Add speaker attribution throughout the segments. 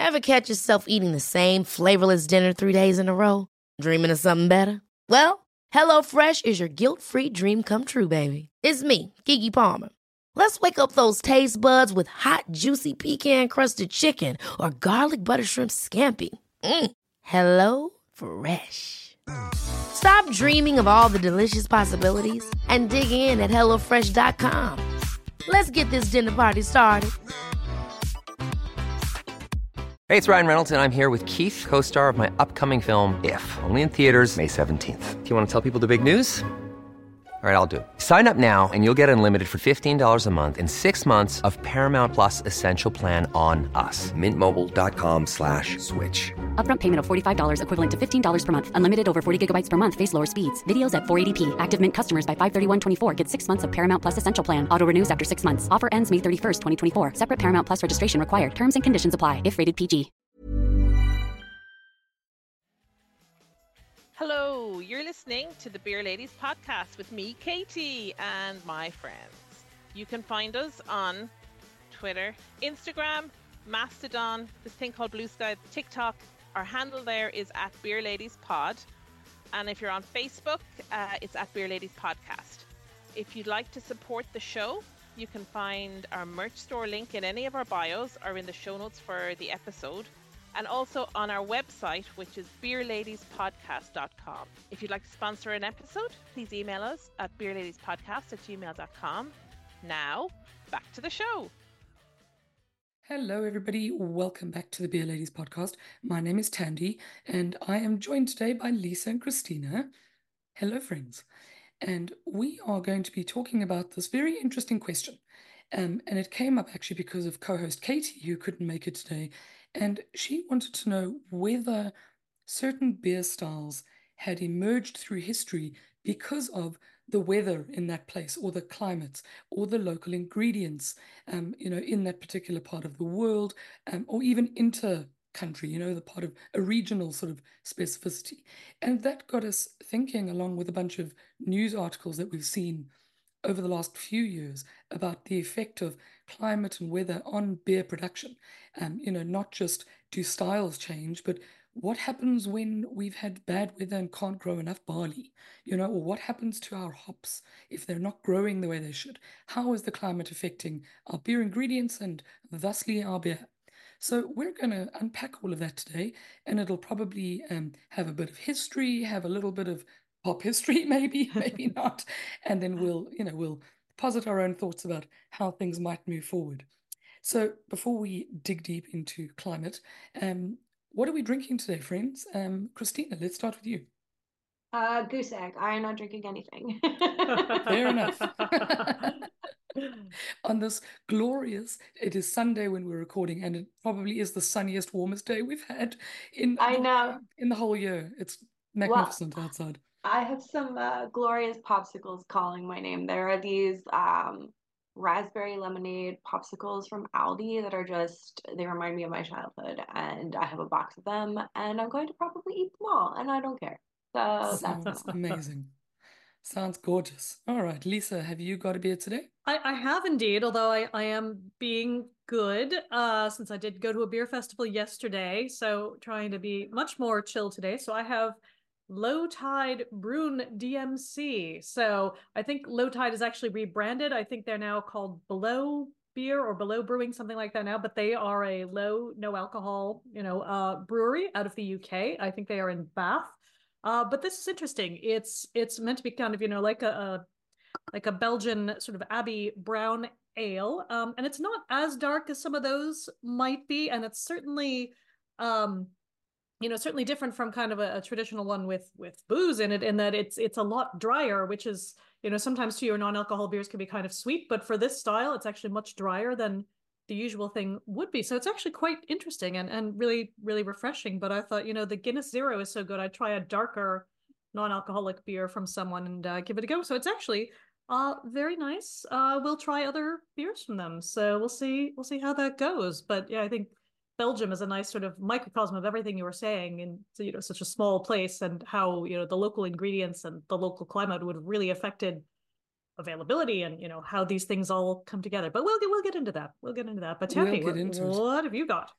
Speaker 1: Ever catch yourself eating the same flavorless dinner 3 days in a row? Dreaming of something better? Well, HelloFresh is your guilt-free dream come true, baby. It's me, Keke Palmer. Let's wake up those taste buds with hot, juicy pecan-crusted chicken or garlic butter shrimp scampi. Hello Fresh. Stop dreaming of all the delicious possibilities and dig in at HelloFresh.com. Let's get this dinner party started.
Speaker 2: Hey, it's Ryan Reynolds, and I'm here with Keith, co-star of my upcoming film, If, only in theaters May 17th. Do you want to tell people the big news? All right, I'll do it. Sign up now and you'll get unlimited for $15 a month and 6 months of Paramount Plus Essential Plan on us. MintMobile.com/switch.
Speaker 3: Upfront payment of $45 equivalent to $15 per month. Unlimited over 40 gigabytes per month. Face lower speeds. Videos at 480p. Active Mint customers by 531.24 get 6 months of Paramount Plus Essential Plan. Auto renews after 6 months. Offer ends May 31st, 2024. Separate Paramount Plus registration required. Terms and conditions apply if rated PG.
Speaker 4: Hello, you're listening to the Beer Ladies podcast with me, Katie, and my friends. You can find us on Twitter, Instagram, Mastodon, this thing called Blue Sky, TikTok. Our handle there is at Beer Ladies Pod. And if you're on Facebook, it's at Beer Ladies Podcast. If you'd like to support the show, you can find our merch store link in any of our bios or in the show notes for the episode. And also on our website, which is beerladiespodcast.com. If you'd like to sponsor an episode, please email us at beerladiespodcast@gmail.com. Now, back to the show.
Speaker 5: Hello, everybody. Welcome back to the Beer Ladies podcast. My name is Tandy, and I am joined today by Lisa and Christina. Hello, friends. And we are going to be talking about this very interesting question. And it came up actually because of co-host Katie, who couldn't make it today. And she wanted to know whether certain beer styles had emerged through history because of the weather in that place, or the climates, or the local ingredients, in that particular part of the world, or even inter-country, the part of a regional sort of specificity. And that got us thinking, along with a bunch of news articles that we've seen over the last few years about the effect of climate and weather on beer production. Not just do styles change, but what happens when we've had bad weather and can't grow enough barley, or what happens to our hops if they're not growing the way they should? How is the climate affecting our beer ingredients and thusly our beer? So we're going to unpack all of that today, and it'll probably have a bit of history, have a little bit of pop history, maybe not, and then we'll posit our own thoughts about how things might move forward. So before we dig deep into climate, what are we drinking today, friends? Christina, let's start with you.
Speaker 6: Goose egg. I am not drinking anything.
Speaker 5: Fair enough. On this glorious, it is Sunday when we're recording, and it probably is the sunniest, warmest day we've had in the whole year. It's magnificent outside.
Speaker 6: I have some glorious popsicles calling my name. There are these raspberry lemonade popsicles from Aldi that are they remind me of my childhood, and I have a box of them, and I'm going to probably eat them all, and I don't care. So
Speaker 5: sounds amazing. Sounds gorgeous. All right, Lisa, have you got a beer today?
Speaker 7: I have indeed, although I am being good since I did go to a beer festival yesterday, so trying to be much more chill today. So I have Low Tide Brune DMC. So I think Low Tide is actually rebranded. I think they're now called Below Beer or Below Brewing, something like that now, but they are a low, no alcohol, brewery out of the UK. I think they are in Bath. But this is interesting. It's meant to be kind of, like a Belgian sort of Abbey brown ale. And it's not as dark as some of those might be. And it's certainly, certainly different from kind of a traditional one with booze in it, in that it's a lot drier, which is, sometimes too, your non-alcohol beers can be kind of sweet, but for this style, it's actually much drier than the usual thing would be. So it's actually quite interesting and really, really refreshing. But I thought, the Guinness Zero is so good, I'd try a darker non-alcoholic beer from someone and give it a go. So it's actually very nice. We'll try other beers from them. So we'll see how that goes. But yeah, I think Belgium is a nice sort of microcosm of everything you were saying, and so, such a small place, and how the local ingredients and the local climate would have really affected availability, and how these things all come together. But we'll get into that. But Tammy, what have you got?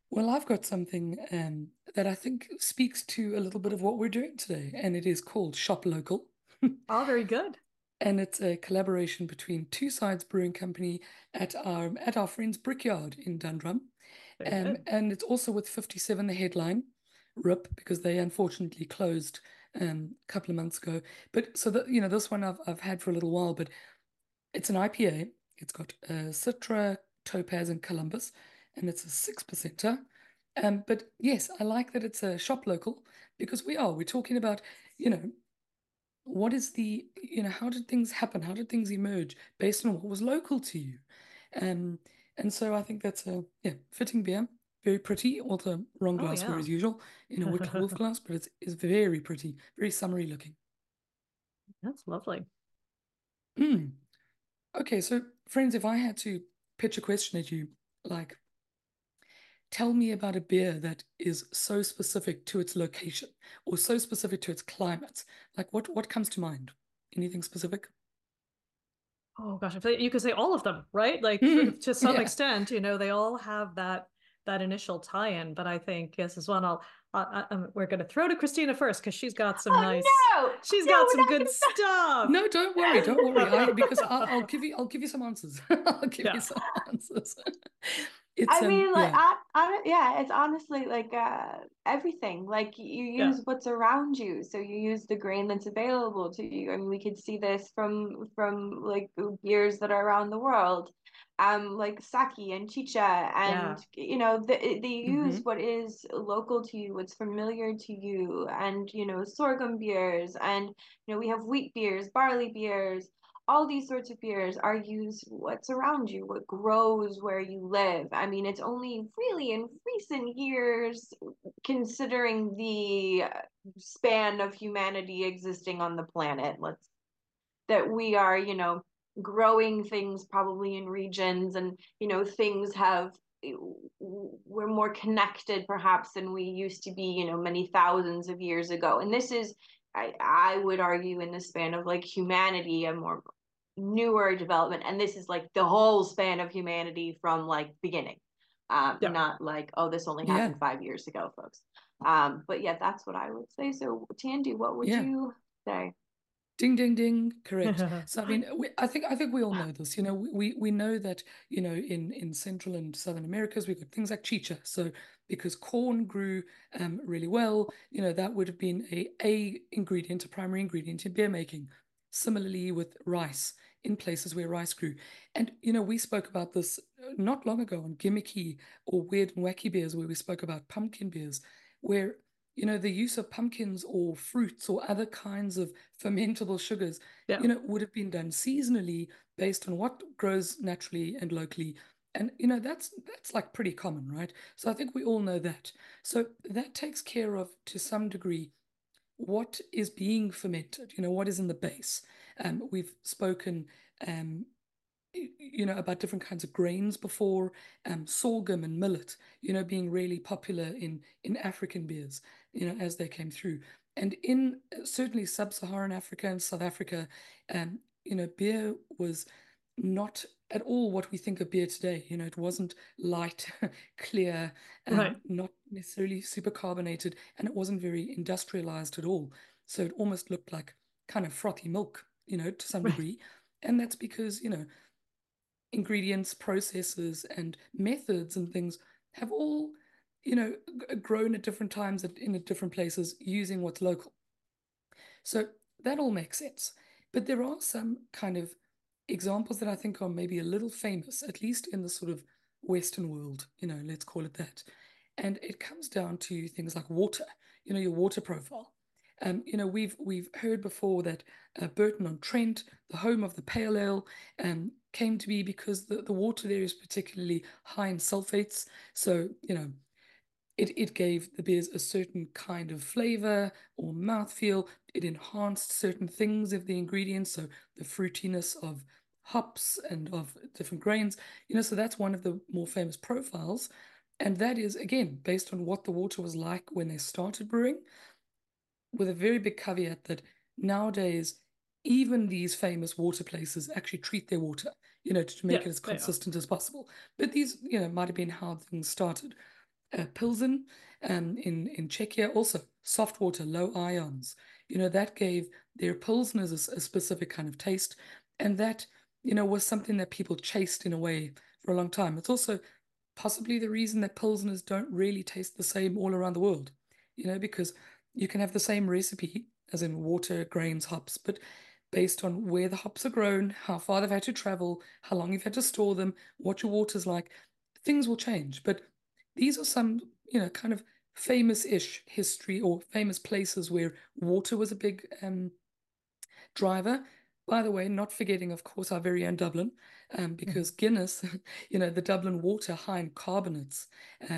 Speaker 5: Well, I've got something that I think speaks to a little bit of what we're doing today, and it is called Shop Local.
Speaker 7: Oh, very good.
Speaker 5: And it's a collaboration between Two Sides Brewing Company at our friends Brickyard in Dundrum.
Speaker 7: Very good.
Speaker 5: And it's also with 57 The Headline, RIP, because they unfortunately closed a couple of months ago. But so that this one I've had for a little while, but it's an IPA. It's got Citra, Topaz, and Columbus, and it's a 6%er. But yes, I like that it's a shop local because we're talking about, what is how did things happen? How did things emerge based on what was local to you? And so I think that's a fitting beer. Very pretty, also wrong
Speaker 7: Oh,
Speaker 5: glassware
Speaker 7: yeah.
Speaker 5: as usual, in a wicked wolf glass, but it's very pretty, very summery looking.
Speaker 7: That's lovely.
Speaker 5: Okay, so friends, if I had to pitch a question at you, like, tell me about a beer that is so specific to its location or so specific to its climate. Like, what comes to mind? Anything specific?
Speaker 7: Oh gosh, I feel like you could say all of them, right? Like to some
Speaker 5: Yeah.
Speaker 7: extent, they all have that initial tie-in. But I think yes, as well. We're going to throw to Christina first because she's got some
Speaker 6: Oh no!
Speaker 7: she's
Speaker 6: No,
Speaker 7: got
Speaker 6: we're
Speaker 7: some
Speaker 6: not
Speaker 7: good
Speaker 6: gonna stop.
Speaker 7: stuff.
Speaker 5: No, don't worry. Because I'll give you some answers. I'll give
Speaker 7: Yeah.
Speaker 5: you some answers.
Speaker 6: I mean, like,
Speaker 5: yeah.
Speaker 6: yeah, it's honestly like everything. Like you
Speaker 7: Yeah.
Speaker 6: use what's around you, so you use the grain that's available to you. I mean, we could see this from like beers that are around the world, like sake and chicha, and they use what is local to you, what's familiar to you, and sorghum beers, and we have wheat beers, barley beers, all these sorts of beers are used what's around you, what grows where you live. I mean, it's only really in recent years, considering the span of humanity existing on the planet, that we are, growing things probably in regions, and things we're more connected perhaps than we used to be, many thousands of years ago. And this is, I would argue, in the span of like humanity, a more newer development. And this is like the whole span of humanity from like beginning, not like, oh, this only happened 5 years ago, folks. But yeah, that's what I would say. So Tandy, what would you say?
Speaker 5: Ding, ding, ding. Correct. So, I mean, I think we all know this. We know that, in Central and Southern Americas, we've got things like chicha. So because corn grew really well, that would have been a ingredient, a primary ingredient in beer making. Similarly with rice, in places where rice grew. And, we spoke about this not long ago on Gimmicky or Weird and Wacky Beers, where we spoke about pumpkin beers, where the use of pumpkins or fruits or other kinds of fermentable sugars, would have been done seasonally based on what grows naturally and locally. And, that's like pretty common, right? So I think we all know that. So that takes care of, to some degree, what is being fermented, what is in the base. We've spoken, about different kinds of grains before, sorghum and millet, being really popular in African beers, as they came through. And in certainly sub-Saharan Africa and South Africa, beer was not at all what we think of beer today. It wasn't light, clear, not necessarily super carbonated, and it wasn't very industrialized at all. So it almost looked like kind of frothy milk, to some degree. And that's because, ingredients, processes, and methods and things have all, grown at different times in different places using what's local. So that all makes sense. But there are some kind of examples that I think are maybe a little famous, at least in the sort of Western world, let's call it that. And it comes down to things like water, your water profile. We've heard before that Burton-on-Trent, the home of the pale ale, came to be because the water there is particularly high in sulfates. So, it gave the beers a certain kind of flavor or mouthfeel. It enhanced certain things of the ingredients, so the fruitiness of hops and of different grains. So that's one of the more famous profiles. And that is, again, based on what the water was like when they started brewing, with a very big caveat that nowadays, even these famous water places actually treat their water, to make it as consistent as possible. But these, might have been how things started. Pilsen in Czechia, also soft water, low ions. That gave their Pilsners a specific kind of taste. And that, was something that people chased in a way for a long time. It's also possibly the reason that Pilsners don't really taste the same all around the world, because you can have the same recipe, as in water, grains, hops, but based on where the hops are grown, how far they've had to travel, how long you've had to store them, what your water's like, things will change. But these are some, kind of famous-ish history or famous places where water was a big driver. By the way, not forgetting, of course, our very own Dublin, because Guinness, the Dublin water high in carbonates,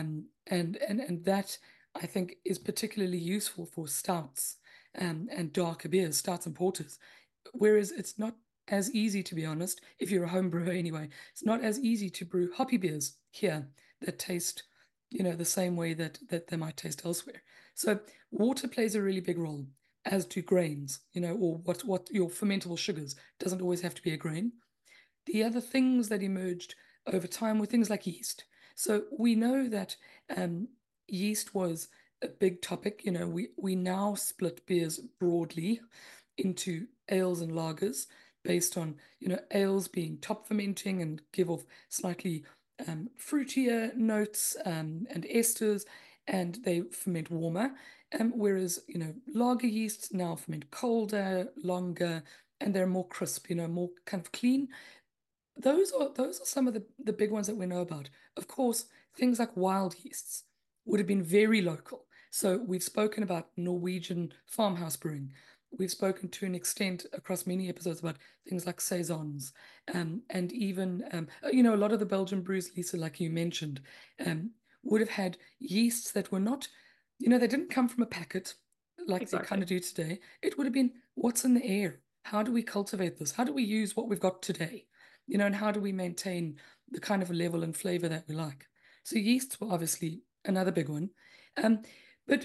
Speaker 5: and that I think is particularly useful for stouts and darker beers, stouts and porters. Whereas it's not as easy, to be honest, if you're a home brewer anyway, it's not as easy to brew hoppy beers here that taste, the same way that they might taste elsewhere. So water plays a really big role, as do grains, or what your fermentable sugars. Doesn't always have to be a grain. The other things that emerged over time were things like yeast. So we know that yeast was a big topic. We now split beers broadly into ales and lagers based on, ales being top fermenting and give off slightly fruitier notes and esters, and they ferment warmer. Whereas, lager yeasts now ferment colder, longer, and they're more crisp, more kind of clean. Those are some of the big ones that we know about. Of course, things like wild yeasts would have been very local. So we've spoken about Norwegian farmhouse brewing. We've spoken to an extent across many episodes about things like saisons, and even a lot of the Belgian brews, Lisa, like you mentioned, would have had yeasts that were not, they didn't come from a packet like they kind of do today. It would have been what's in the air. How do we cultivate this? How do we use what we've got today? And how do we maintain the kind of level and flavor that we like? So yeasts were obviously another big one. But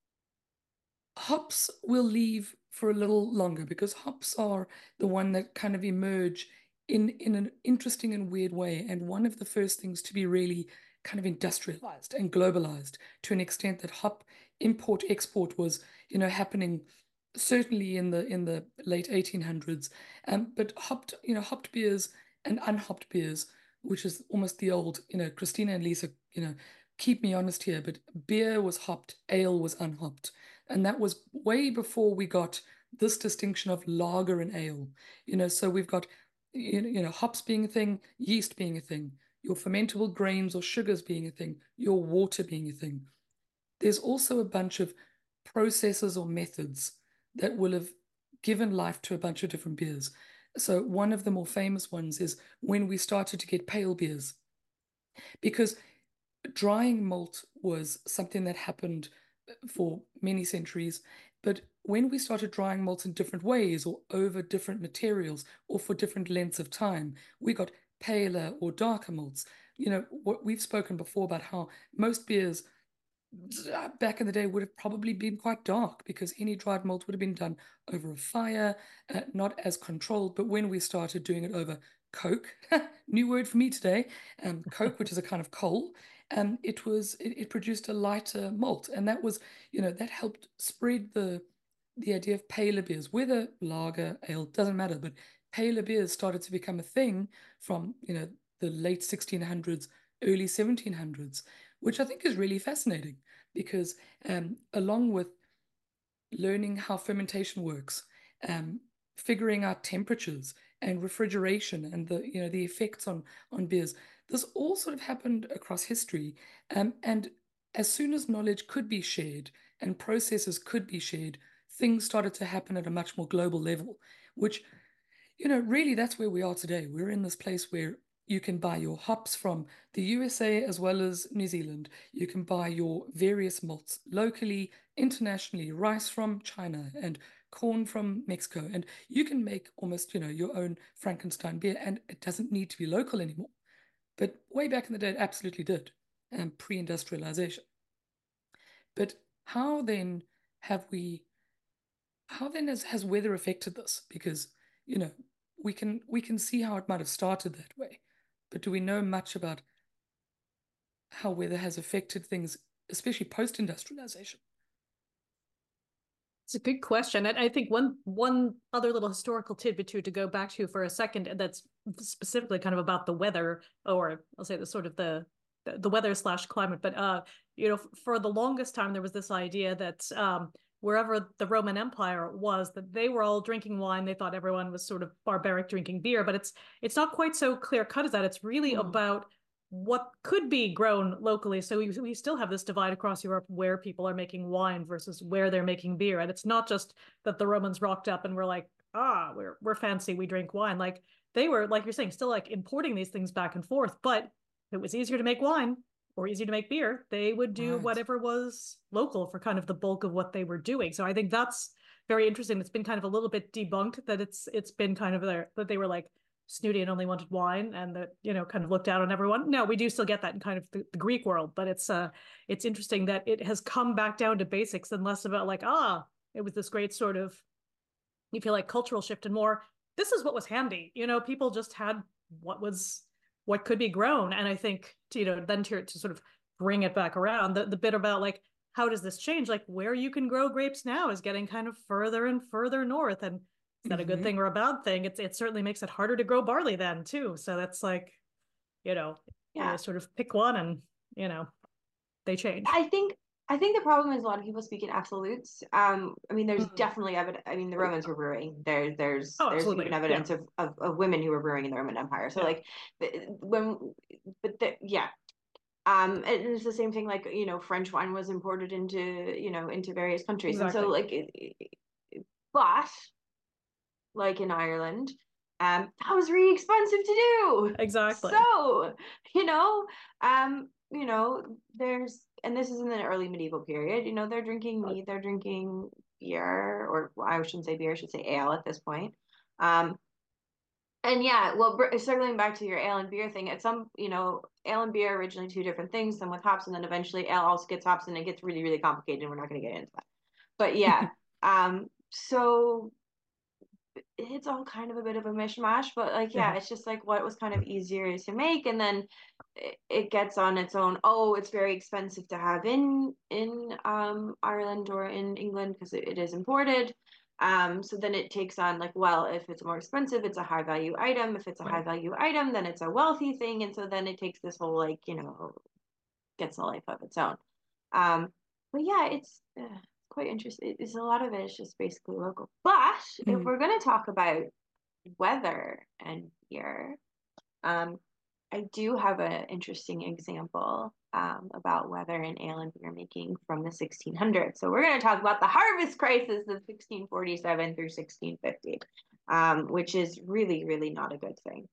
Speaker 5: hops will leave for a little longer because hops are the one that kind of emerge in an interesting and weird way. And one of the first things to be really kind of industrialized and globalized to an extent that hop import export was, happening certainly in the late 1800s. But hopped beers and unhopped beers, which is almost the old, Christina and Lisa, keep me honest here, but beer was hopped, ale was unhopped. And that was way before we got this distinction of lager and ale. So we've got, hops being a thing, yeast being a thing, your fermentable grains or sugars being a thing, your water being a thing. There's also a bunch of processes or methods that will have given life to a bunch of different beers. So one of the more famous ones is when we started to get pale beers, because drying malt was something that happened for many centuries. But when we started drying malts in different ways or over different materials or for different lengths of time, we got paler or darker malts. What we've spoken before about how most beers back in the day would have probably been quite dark because any dried malt would have been done over a fire, not as controlled. But when we started doing it over coke, new word for me today, coke, which is a kind of coal, it produced a lighter malt, and that was, that helped spread the idea of paler beers, whether lager, ale, doesn't matter, but paler beers started to become a thing from, the late 1600s, early 1700s, which I think is really fascinating because along with learning how fermentation works, figuring out temperatures and refrigeration and the effects on beers, this all sort of happened across history. And as soon as knowledge could be shared and processes could be shared, things started to happen at a much more global level, which, really that's where we are today. We're in this place where you can buy your hops from the USA as well as New Zealand. You can buy your various malts locally, internationally, rice from China and corn from Mexico. And you can make almost, your own Frankenstein beer, and it doesn't need to be local anymore. But way back in the day, it absolutely did, pre-industrialization. But how then has weather affected this? Because, we can see how it might have started that way. But do we know much about how weather has affected things, especially post-industrialization?
Speaker 7: It's a good question. And I think one other little historical tidbit to go back to for a second, that's specifically kind of about the weather, or I'll say the sort of the weather / climate. But for the longest time there was this idea that wherever the Roman Empire was, that they were all drinking wine. They thought everyone was sort of barbaric drinking beer, but it's not quite so clear cut as that. It's really about what could be grown locally. So we still have this divide across Europe where people are making wine versus where they're making beer. And it's not just that the Romans rocked up and were like, we're fancy, we drink wine. Like they were, like you're saying, still like importing these things back and forth. But if it was easier to make wine or easier to make beer, they would do whatever was local for kind of the bulk of what they were doing. So I think that's very interesting. It's been kind of a little bit debunked that it's been kind of there, that they were like snooty and only wanted wine, and that kind of looked out on everyone. No, we do still get that in kind of the Greek world, but it's interesting that it has come back down to basics and less about like it was this great sort of, you feel like, cultural shift, and more this is what was handy. People just had what could be grown. And I think then to sort of bring it back around, the bit about like how does this change, like where you can grow grapes now is getting kind of further and further north. And is that a good thing or a bad thing? It certainly makes it harder to grow barley then too. So that's like, you sort of pick one and, they change.
Speaker 6: I think the problem is a lot of people speak in absolutes. I mean, there's definitely evidence. I mean, the Romans were brewing. There's even evidence of women who were brewing in the Roman Empire. So like and it's the same thing, like, French wine was imported into various countries. Exactly. And so like, but like in Ireland, that was really expensive to do.
Speaker 7: Exactly.
Speaker 6: So, there's, and this is in the early medieval period, they're drinking mead, they're drinking beer, or I shouldn't say beer, I should say ale at this point. And yeah, well, circling back to your ale and beer thing, at some, ale and beer are originally two different things, some with hops, and then eventually ale also gets hops, and it gets really, really complicated, and we're not going to get into that. But yeah, so it's all kind of a bit of a mishmash, but like, yeah, it's just like what was kind of easier to make, and then it gets on its own. Oh, it's very expensive to have in Ireland or in England because it is imported. So then it takes on like, well, if it's more expensive, it's a high value item. If it's a high value item, then it's a wealthy thing, and so then it takes this whole like, gets a life of its own. But yeah, it's quite interesting. It's a lot of it is just basically local. But if we're going to talk about weather and beer, I do have an interesting example about weather and ale and beer making from the 1600s. So we're going to talk about the harvest crisis of 1647 through 1650, which is really, really not a good thing.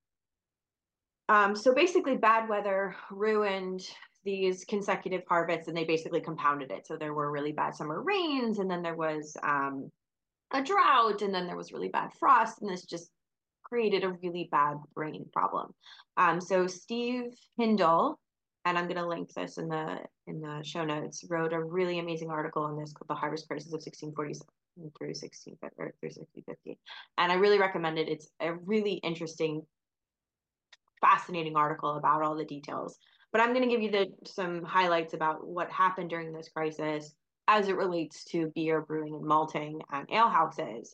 Speaker 6: So basically, bad weather ruined these consecutive harvests, and they basically compounded it. So there were really bad summer rains, and then there was a drought, and then there was really bad frost, and this just created a really bad rain problem. So Steve Hindle, and I'm going to link this in the show notes, wrote a really amazing article on this called "The Harvest Crisis of 1647 through 1650," and I really recommend it. It's a really interesting, fascinating article about all the details. But I'm going to give you some highlights about what happened during this crisis as it relates to beer brewing and malting and ale houses.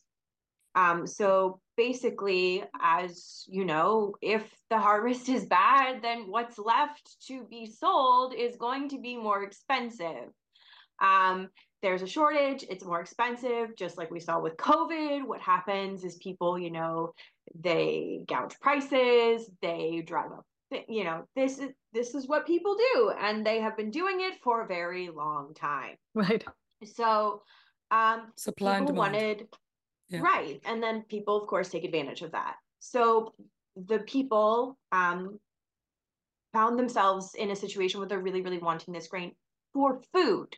Speaker 6: So basically, as you know, if the harvest is bad, then what's left to be sold is going to be more expensive. There's a shortage, it's more expensive, just like we saw with COVID. What happens is people, they gouge prices, they drive up, this is what people do, and they have been doing it for a very long time.
Speaker 7: Right.
Speaker 6: So
Speaker 5: supply and demand.
Speaker 6: Right. And then people, of course, take advantage of that. So the people found themselves in a situation where they're really, really wanting this grain for food.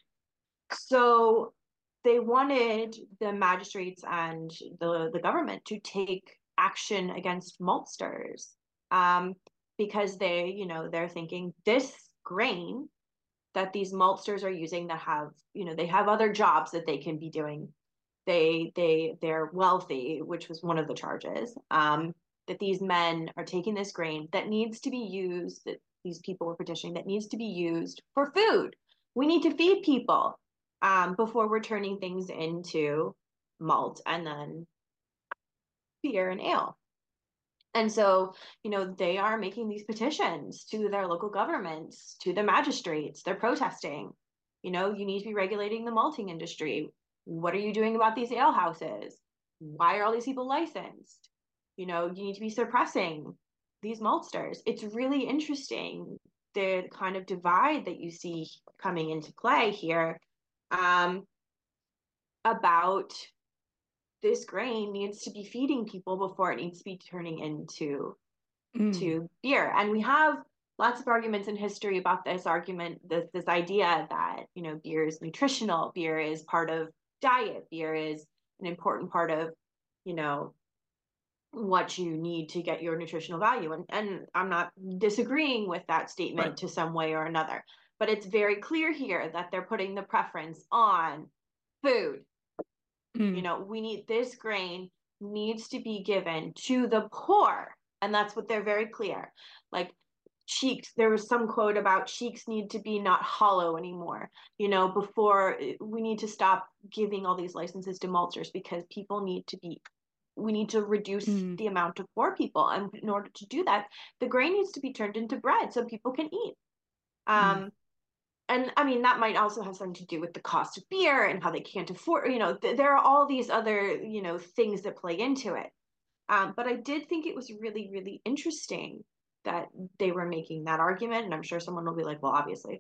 Speaker 6: So they wanted the magistrates and the government to take action against maltsters, because they're thinking this grain that these maltsters are using that have, they have other jobs that they can be doing. They're wealthy, which was one of the charges, that these men are taking this grain that needs to be used, that these people were petitioning, that needs to be used for food. We need to feed people before we're turning things into malt and then beer and ale. And so, they are making these petitions to their local governments, to the magistrates. They're protesting. You need to be regulating the malting industry. What are you doing about these ale houses? Why are all these people licensed? You need to be suppressing these maltsters. It's really interesting, the kind of divide that you see coming into play here about this grain needs to be feeding people before it needs to be turning into to beer. And we have lots of arguments in history about this idea that, beer is nutritional, beer is part of diet, beer is an important part of, what you need to get your nutritional value. And I'm not disagreeing with that statement to some way or another, but it's very clear here that they're putting the preference on food. We need this grain needs to be given to the poor. And that's what they're very clear. Like cheeks, there was some quote about cheeks need to be not hollow anymore. Before we need to stop giving all these licenses to maltsters because we need to reduce the amount of poor people. And in order to do that, the grain needs to be turned into bread so people can eat. And I mean, that might also have something to do with the cost of beer and how they can't afford, there are all these other, things that play into it. But I did think it was really, really interesting that they were making that argument. And I'm sure someone will be like, well, obviously.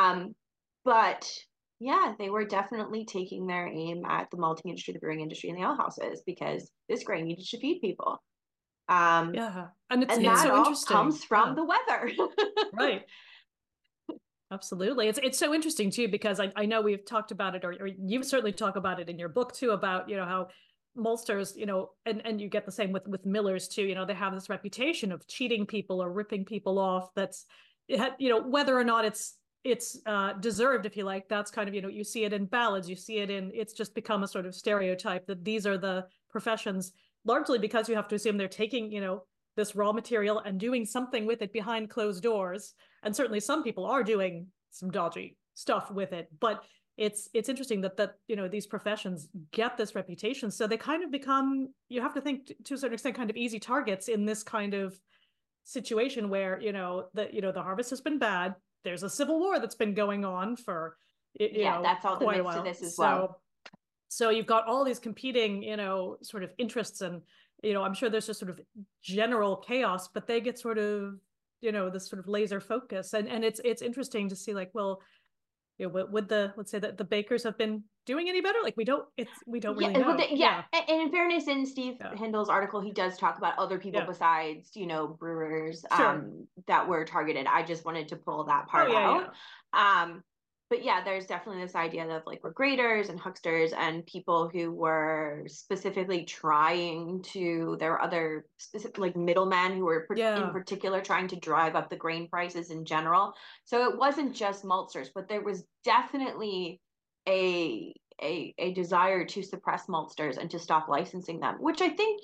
Speaker 6: But yeah, they were definitely taking their aim at the malting industry, the brewing industry, and the ale houses, because this grain needed to feed people.
Speaker 7: And it's
Speaker 6: that
Speaker 7: so
Speaker 6: all
Speaker 7: interesting.
Speaker 6: comes from the weather.
Speaker 7: Right. Absolutely. It's so interesting too, because I know we've talked about it, or you've certainly talked about it in your book too, about, how maltsters, and you get the same with millers too, they have this reputation of cheating people or ripping people off. That's, whether or not it's deserved, if you like, that's kind of, you see it in ballads, you see it it's just become a sort of stereotype that these are the professions, largely because you have to assume they're taking, this raw material and doing something with it behind closed doors. And certainly some people are doing some dodgy stuff with it, but it's interesting that these professions get this reputation. So they kind of become, you have to think to a certain extent, kind of easy targets in this kind of situation where, the harvest has been bad. There's a civil war that's been going on for,
Speaker 6: that's all
Speaker 7: quite
Speaker 6: that
Speaker 7: a while.
Speaker 6: To this as well.
Speaker 7: So you've got all these competing, sort of interests, and, I'm sure there's just sort of general chaos, but they get sort of, this sort of laser focus. And it's interesting to see, like, well, would let's say that the bakers have been doing any better? Like, we don't really know.
Speaker 6: And in fairness, in Steve Hindle's article, he does talk about other people besides, brewers, that were targeted. I just wanted to pull that part out. But yeah, there's definitely this idea of like, we're graders and hucksters and people who were specifically trying to, there were other specific like middlemen who were in particular trying to drive up the grain prices in general. So it wasn't just maltsters, but there was definitely a desire to suppress maltsters and to stop licensing them, which I think,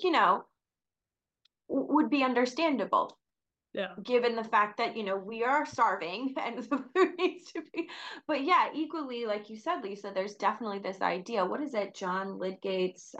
Speaker 6: would be understandable. Given the fact that, we are starving and the food needs to be, but equally, like you said, Lisa, there's definitely this idea. What is it? John Lydgate's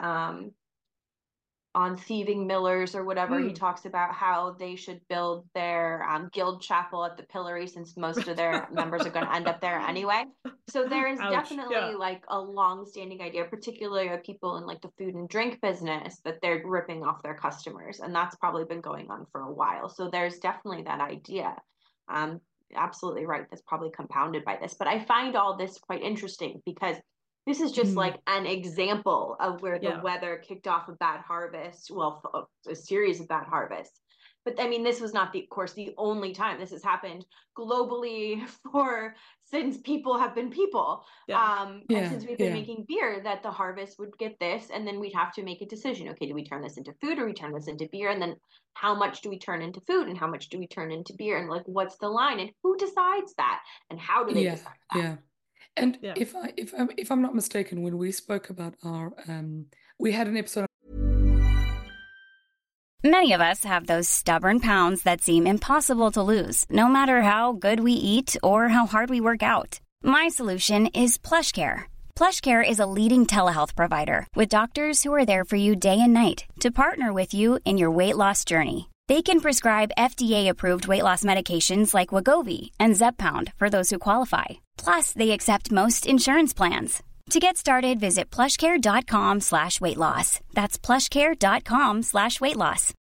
Speaker 6: on thieving millers or whatever. He talks about how they should build their guild chapel at the Pillory, since most of their members are going to end up there anyway. So there is definitely like a long-standing idea, particularly of people in like the food and drink business, that they're ripping off their customers, and that's probably been going on for a while. So there's definitely that idea. Absolutely right. That's probably compounded by this, but I find all this quite interesting because this is just like an example of where the weather kicked off a bad harvest. Well, a series of bad harvests. But I mean, this was not, of course, the only time this has happened globally since people have been people. And since we've been making beer, that the harvest would get this, and then we'd have to make a decision. Okay, do we turn this into food or we turn this into beer? And then how much do we turn into food and how much do we turn into beer? And like, what's the line and who decides that? And how do they decide that?
Speaker 5: Yeah. And if I'm not mistaken, when we spoke about our we had an episode.
Speaker 8: Many of us have those stubborn pounds that seem impossible to lose, no matter how good we eat or how hard we work out. My solution is PlushCare. PlushCare is a leading telehealth provider with doctors who are there for you day and night to partner with you in your weight loss journey. They can prescribe FDA-approved weight loss medications like Wegovy and Zepbound for those who qualify. Plus, they accept most insurance plans. To get started, visit plushcare.com/weightloss. That's plushcare.com/weightloss.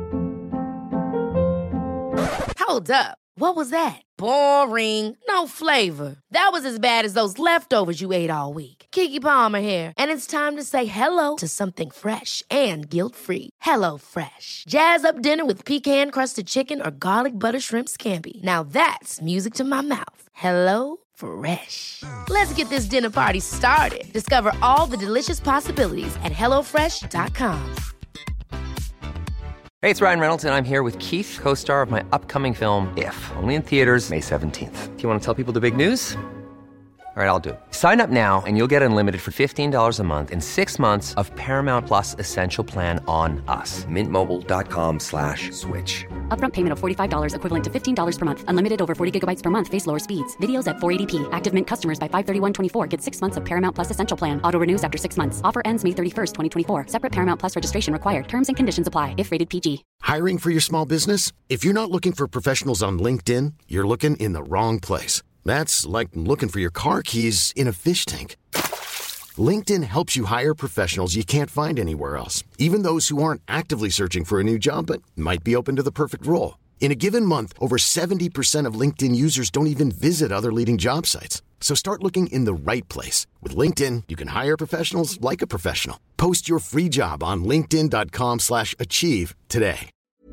Speaker 1: Hold up. What was that? Boring. No flavor. That was as bad as those leftovers you ate all week. Keke Palmer here, and it's time to say hello to something fresh and guilt-free. Hello Fresh. Jazz up dinner with pecan-crusted chicken or garlic butter shrimp scampi. Now that's music to my mouth. Hello Fresh. Let's get this dinner party started. Discover all the delicious possibilities at hellofresh.com.
Speaker 2: Hey, it's Ryan Reynolds, and I'm here with Keith, co-star of my upcoming film, If, only in theaters May 17th. Do you want to tell people the big news? All right, I'll do it. Sign up now and you'll get unlimited for $15 a month and 6 months of Paramount Plus Essential Plan on us. MintMobile.com/switch.
Speaker 3: Upfront payment of $45 equivalent to $15 per month. Unlimited over 40 gigabytes per month. Face lower speeds. Videos at 480p. Active Mint customers by 531.24 get 6 months of Paramount Plus Essential Plan. Auto renews after 6 months. Offer ends May 31st, 2024. Separate Paramount Plus registration required. Terms and conditions apply if rated PG.
Speaker 9: Hiring for your small business? If you're not looking for professionals on LinkedIn, you're looking in the wrong place. That's like looking for your car keys in a fish tank. LinkedIn helps you hire professionals you can't find anywhere else, even those who aren't actively searching for a new job but might be open to the perfect role. In a given month, over 70% of LinkedIn users don't even visit other leading job sites. So start looking in the right place. With LinkedIn, you can hire professionals like a professional. Post your free job on linkedin.com/achieve today.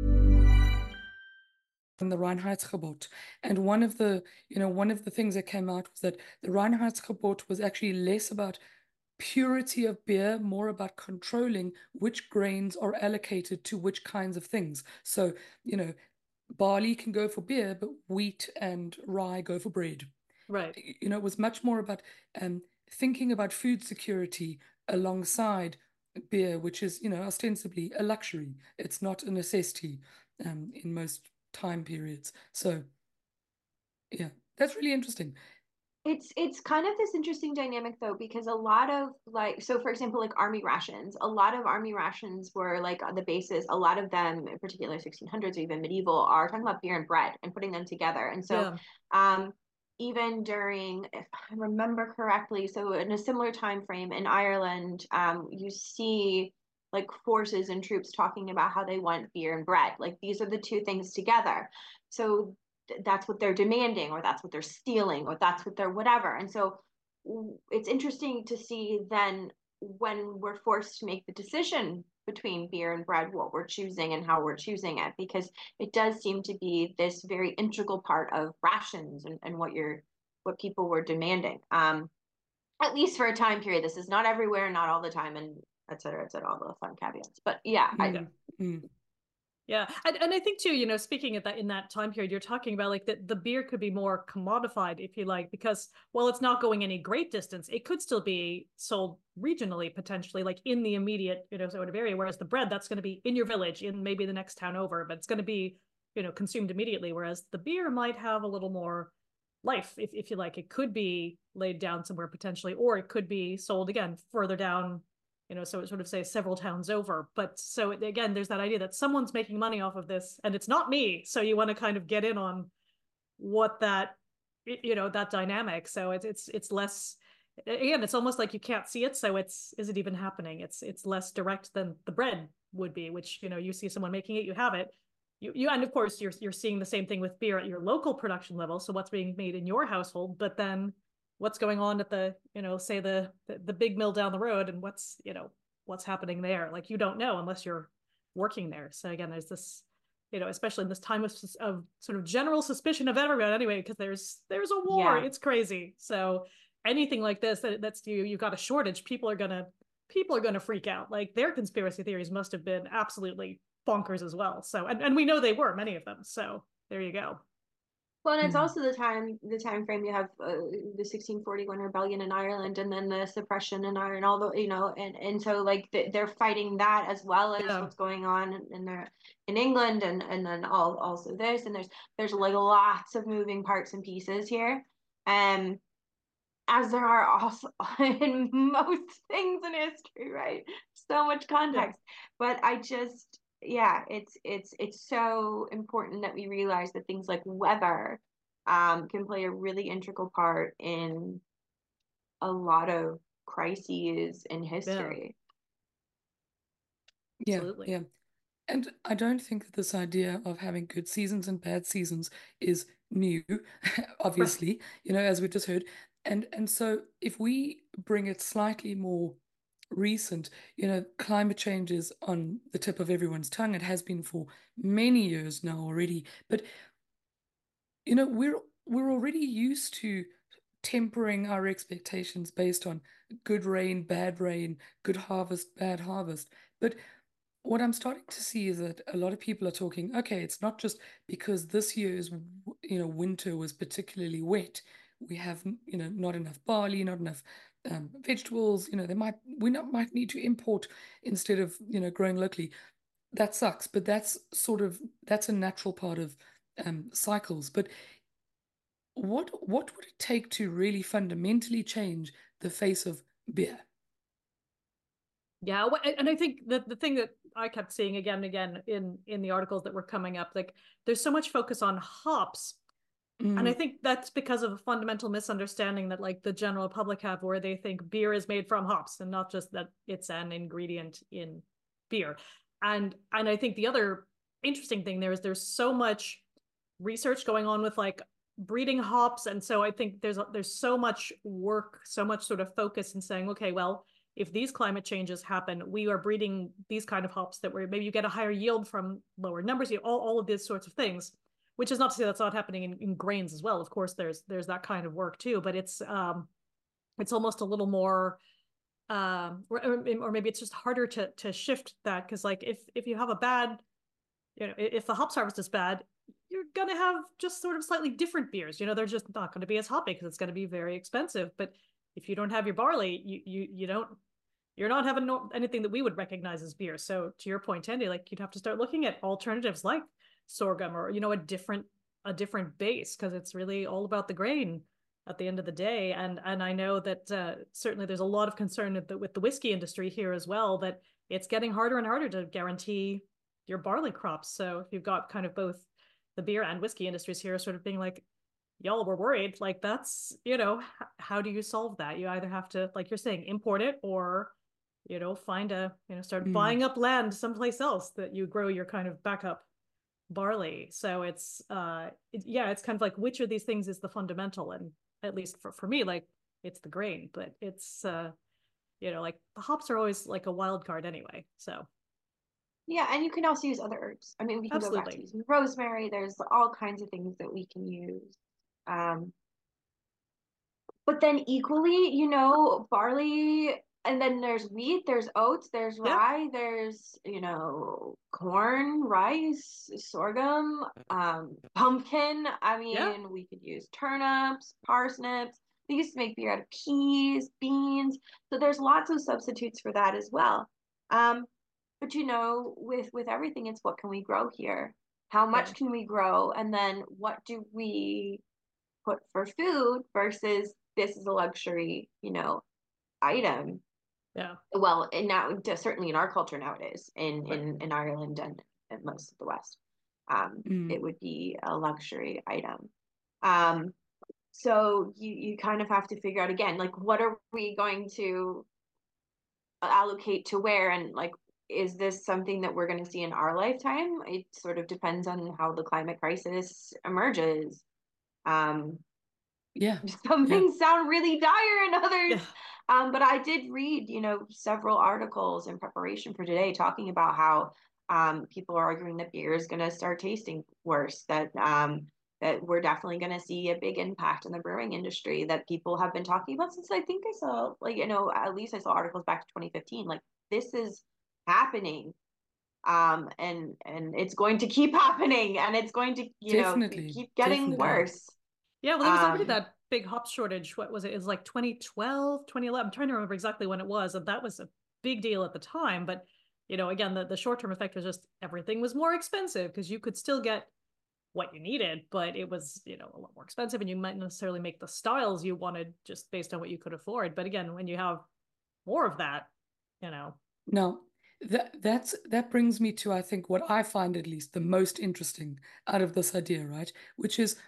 Speaker 5: From the Reinheitsgebot. And one of the things that came out was that the Reinheitsgebot was actually less about purity of beer, more about controlling which grains are allocated to which kinds of things. So, barley can go for beer, but wheat and rye go for bread.
Speaker 7: Right.
Speaker 5: It was much more about thinking about food security alongside beer, which is, ostensibly a luxury. It's not a necessity in most time periods. So yeah, that's really interesting.
Speaker 6: It's kind of this interesting dynamic though, because a lot of so for example, like a lot of army rations were like on the basis, a lot of them, in particular 1600s or even medieval, are talking about beer and bread and putting them together. And so even during, if I remember correctly, so in a similar time frame in Ireland, you see like forces and troops talking about how they want beer and bread. Like these are the two things together. So that's what they're demanding, or that's what they're stealing, or that's what they're whatever. And so it's interesting to see then when we're forced to make the decision between beer and bread, what we're choosing and how we're choosing it, because it does seem to be this very integral part of rations and what people were demanding. At least for a time period. This is not everywhere, not all the time, and et cetera, all the fun caveats. But yeah,
Speaker 7: Yeah, and I think too, speaking of that in that time period, you're talking about like the beer could be more commodified, if you like, because while it's not going any great distance, it could still be sold regionally, potentially, like in the immediate, sort of area. Whereas the bread, that's going to be in your village, in maybe the next town over, but it's going to be, consumed immediately. Whereas the beer might have a little more life, if you like. It could be laid down somewhere potentially, or it could be sold again further down. So it sort of say several towns over. But so again, there's that idea that someone's making money off of this and it's not me. So you want to kind of get in on what that, that dynamic. So it's less, again, it's almost like you can't see it. So is it even happening? It's less direct than the bread would be, which, you see someone making it, you have it. You and of course you're seeing the same thing with beer at your local production level. So what's being made in your household, but then what's going on at the, say the big mill down the road, and what's happening there. Like, you don't know unless you're working there. So again, there's this, especially in this time of sort of general suspicion of everyone anyway, because there's a war. Yeah. It's crazy. So anything like this, that's you've got a shortage, people are gonna freak out. Like, their conspiracy theories must have been absolutely bonkers as well. So, and we know they were, many of them. So there you go.
Speaker 6: Well, and it's
Speaker 5: Mm.
Speaker 6: also the time frame you have the 1641 rebellion in Ireland, and then the suppression in Ireland, although and so like they're fighting that as well as
Speaker 7: Yeah.
Speaker 6: what's going on in England, and then also this, and there's like lots of moving parts and pieces here, um, as there are also in most things in history, right? So much
Speaker 7: Yeah.
Speaker 6: context, but I just yeah, it's so important that we realize that things like weather can play a really integral part in a lot of crises in
Speaker 7: Yeah.
Speaker 6: history.
Speaker 5: Yeah,
Speaker 7: Absolutely.
Speaker 5: yeah. And I don't think that this idea of having good seasons and bad seasons is new,
Speaker 7: Right.
Speaker 5: obviously, as we just heard. And so if we bring it slightly more recent, climate change is on the tip of everyone's tongue. It has been for many years now already. But we're already used to tempering our expectations based on good rain, good harvest, bad harvest. But what I'm starting to see is that a lot of people are talking, okay, it's not just because this year's, winter was particularly wet. We have, not enough barley, not enough vegetables. We might need to import instead of, growing locally. That sucks, but that's a natural part of cycles. But what would it take to really fundamentally change the face of beer?
Speaker 7: Yeah, and I think that the thing that I kept seeing again and again in the articles that were coming up, like there's so much focus on hops. And I
Speaker 5: Mm,
Speaker 7: think that's because of a fundamental misunderstanding that like the general public have, where they think beer is made from hops and not just that it's an ingredient in beer. And I think the other interesting thing there is there's so much research going on with like breeding hops, and so I think there's so much work, so much sort of focus in saying, okay, well, if these climate changes happen, we are breeding these kind of hops that where maybe you get a higher yield from lower numbers, all of these sorts of things, which is not to say that's not happening in grains as well. Of course, there's that kind of work too, but it's almost a little more or maybe it's just harder to shift that, because like if you have a bad, if the hops harvest is bad, you're gonna have just sort of slightly different beers. They're just not going to be as hoppy because it's going to be very expensive. But if you don't have your barley, you don't, you're not having anything that we would recognize as beer. So to your point, Andy, like you'd have to start looking at alternatives like sorghum, or a different base, because it's really all about the grain at the end of the day. And I know that certainly there's a lot of concern with the whiskey industry here as well, that it's getting harder and harder to guarantee your barley crops. So if you've got kind of both the beer and whiskey industries here sort of being like, y'all, we're worried, like that's, how do you solve that? You either have to, like you're saying, import it, or find start
Speaker 5: mm.
Speaker 7: buying up land someplace else that you grow your kind of backup barley. So yeah, it's kind of like, which of these things is the fundamental? And at least for me, like it's the grain, but it's like the hops are always like a wild card anyway. So
Speaker 6: Yeah, and you can also use other herbs. I mean, we can go back to
Speaker 7: absolutely.
Speaker 6: using rosemary. There's all kinds of things that we can use. Um, but then equally, barley, and then there's wheat, there's oats, there's
Speaker 7: Yeah.
Speaker 6: rye, there's, corn, rice, sorghum, pumpkin. I
Speaker 7: Yeah.
Speaker 6: mean, we could use turnips, parsnips. They used to make beer out of peas, beans. So there's lots of substitutes for that as well. Um, but with everything, it's what can we grow here? How
Speaker 7: Yeah.
Speaker 6: much can we grow? And then what do we put for food versus this is a luxury, item.
Speaker 7: Yeah.
Speaker 6: Well, and now certainly in our culture now it is
Speaker 7: Right.
Speaker 6: in Ireland and most of the West.
Speaker 5: Mm.
Speaker 6: It would be a luxury item. Um, so you kind of have to figure out again, like what are we going to allocate to where, and like is this something that we're going to see in our lifetime? It sort of depends on how the climate crisis emerges. Um,
Speaker 5: Yeah,
Speaker 6: some
Speaker 5: yeah.
Speaker 6: things sound really dire and others.
Speaker 7: Yeah.
Speaker 6: But I did read, several articles in preparation for today talking about how people are arguing that beer is going to start tasting worse, that we're definitely going to see a big impact in the brewing industry that people have been talking about since I think I saw, like, at least I saw articles back to 2015. Like, this is happening. And it's going to keep happening, and it's going to,
Speaker 5: Definitely,
Speaker 6: keep getting
Speaker 5: definitely.
Speaker 6: worse.
Speaker 7: Yeah, well, there was already that big hop shortage. What was it? It was like 2012, 2011. I'm trying to remember exactly when it was, and that was a big deal at the time. But, again, the short-term effect was just everything was more expensive because you could still get what you needed, but it was, a lot more expensive, and you might not necessarily make the styles you wanted just based on what you could afford. But again, when you have more of that,
Speaker 5: Now, that brings me to, I think, what I find at least the most interesting out of this idea, right? Which is,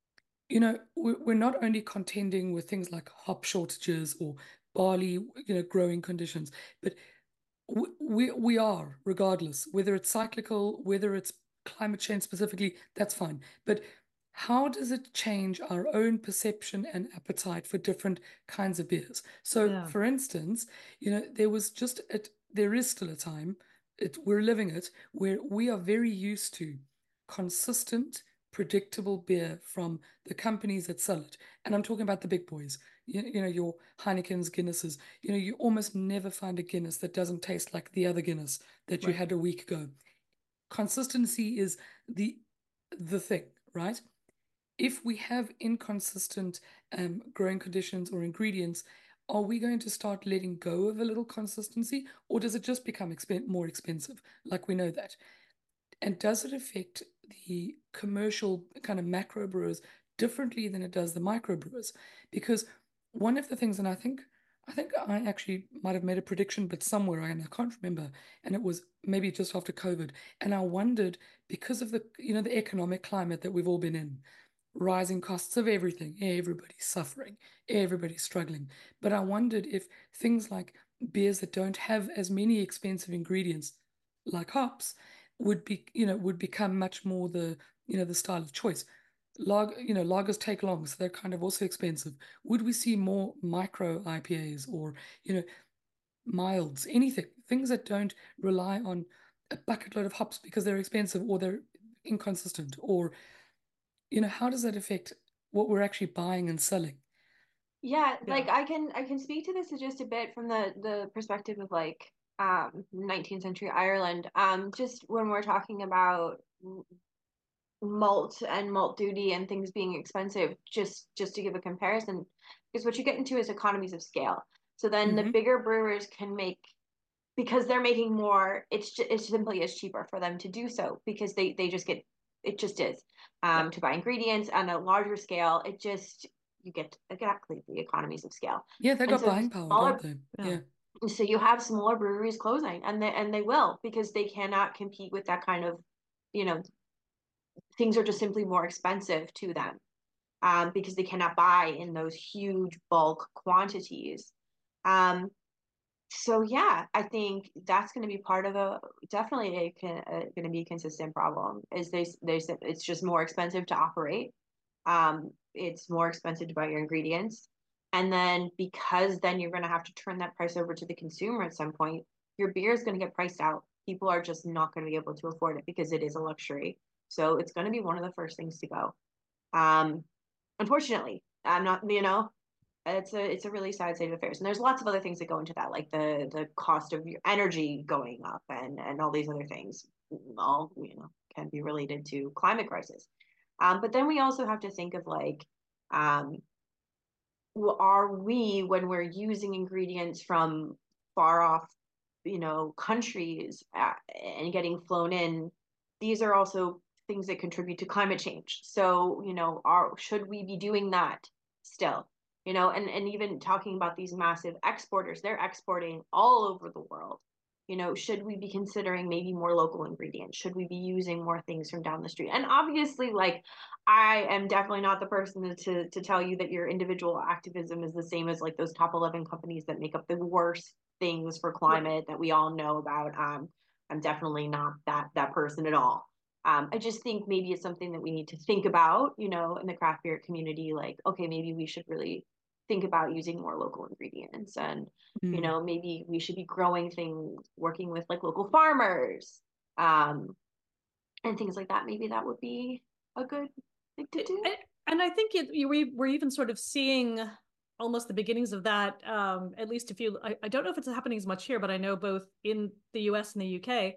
Speaker 5: we're not only contending with things like hop shortages or barley, growing conditions, but we are, regardless, whether it's cyclical, whether it's climate change specifically, that's fine. But how does it change our own perception and appetite for different kinds of beers? So,
Speaker 7: yeah,
Speaker 5: for instance, there is still a time, we're living it, where we are very used to consistent, predictable beer from the companies that sell it. And I'm talking about the big boys, your Heineken's, Guinnesses. You almost never find a Guinness that doesn't taste like the other Guinness that you
Speaker 7: right.
Speaker 5: had a week ago. Consistency is the thing, right? If we have inconsistent growing conditions or ingredients, are we going to start letting go of a little consistency, or does it just become more expensive? Like, we know that. And does it affect the commercial kind of macro brewers differently than it does the micro brewers? Because one of the things, and I think I actually might have made a prediction, but somewhere I can't remember, and it was maybe just after COVID, and I wondered, because of the economic climate that we've all been in, rising costs of everything, everybody's suffering, everybody's struggling. But I wondered if things like beers that don't have as many expensive ingredients like hops would become much more the style of choice. Lagers take long, so they're kind of also expensive. Would we see more micro IPAs or, milds, anything, things that don't rely on a bucket load of hops because they're expensive or they're inconsistent? Or, how does that affect what we're actually buying and selling?
Speaker 6: Yeah,
Speaker 7: Yeah.
Speaker 6: like I can speak to this just a bit from the perspective of like 19th century Ireland. Just when we're talking about malt and malt duty and things being expensive, just to give a comparison, because what you get into is economies of scale. So then the
Speaker 5: Mm-hmm.
Speaker 6: bigger brewers can make, because they're making more, it simply is cheaper for them to do so, because they just get, it just is,
Speaker 5: Yeah.
Speaker 6: to buy ingredients on a larger scale. You get exactly the economies of scale.
Speaker 5: Yeah, they
Speaker 6: And
Speaker 5: got
Speaker 6: so
Speaker 5: buying power, don't
Speaker 6: smaller,
Speaker 5: they?
Speaker 7: Yeah.
Speaker 5: Yeah.
Speaker 6: so you have smaller breweries closing, and they will, because they cannot compete with that kind of, you know things are just simply more expensive to them, because they cannot buy in those huge bulk quantities. Um, so yeah, I think that's going to be part of definitely going to be a consistent problem. Is it's just more expensive to operate. It's more expensive to buy your ingredients, and then because then you're going to have to turn that price over to the consumer at some point. Your beer is going to get priced out. People are just not going to be able to afford it because it is a luxury. So it's going to be one of the first things to go. Um, Unfortunately, I'm not. It's a really sad state of affairs, and there's lots of other things that go into that, like the cost of your energy going up, and all these other things, all can be related to climate crisis. But then we also have to think of like, um, are we, when we're using ingredients from far off, countries, and getting flown in, these are also things that contribute to climate change. So, should we be doing that still? And even talking about these massive exporters, they're exporting all over the world. Should we be considering maybe more local ingredients? Should we be using more things from down the street? And obviously, like, I am definitely not the person to tell you that your individual activism is the same as like those top 11 companies that make up the worst things for climate that we all know about. I'm definitely not that person at all. I just think maybe it's something that we need to think about, in the craft beer community. Like, okay, maybe we should really think about using more local ingredients, and
Speaker 5: Mm.
Speaker 6: maybe we should be growing things, working with like local farmers, um, and things like that. Maybe that would be a good thing to do.
Speaker 7: And I think we're even sort of seeing almost the beginnings of that. At least if I don't know if it's happening as much here, but I know both in the US and the UK,